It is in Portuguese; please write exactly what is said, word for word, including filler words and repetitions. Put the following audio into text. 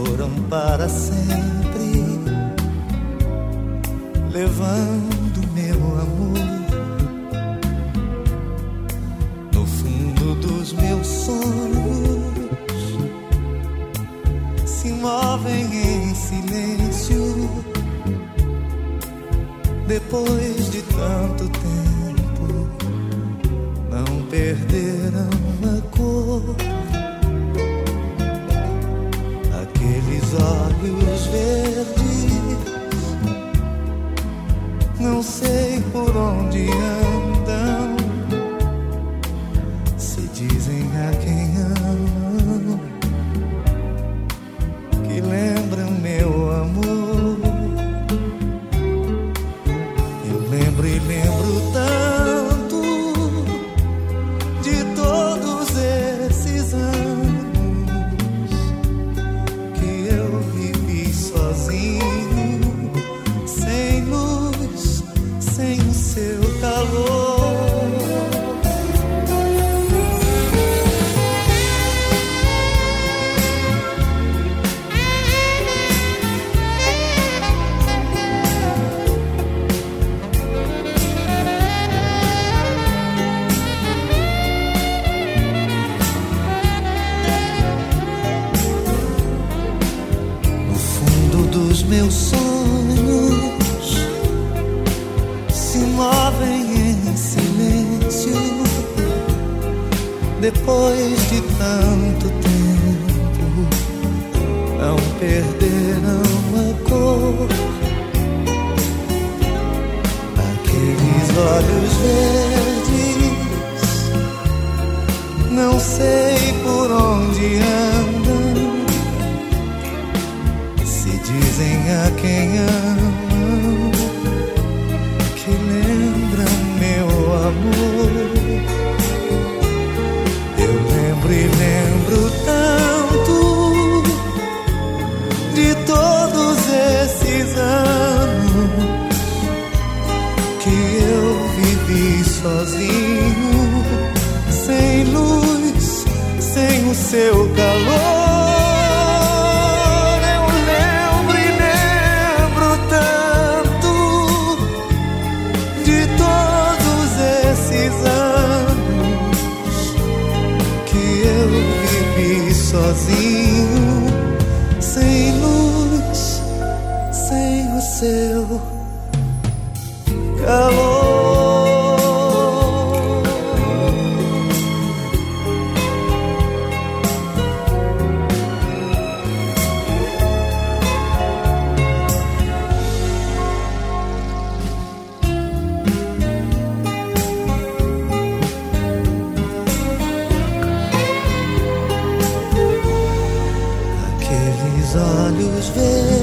foram para sempre, levando meu amor. No fundo dos meus sonhos se movem em silêncio. Depois de tanto tempo, não perderam a cor. Aqueles olhos verdes, não sei por onde andam, se dizem a quem amam, que lembram meu amor. Eu lembro e lembro tanto de todos esses anos que eu vivi sozinho, sem luz, sem o seu calor. Meus sonhos se movem em silêncio. Depois de tanto tempo, não perderam a cor. Aqueles olhos verdes, não sei por onde andam, dizem a quem amam, que lembram meu amor. Eu lembro e lembro tanto de todos esses anos que eu vivi sozinho, sem luz, sem o seu calor. Sozinho, sem luz, sem o seu calor. Olhos verdes,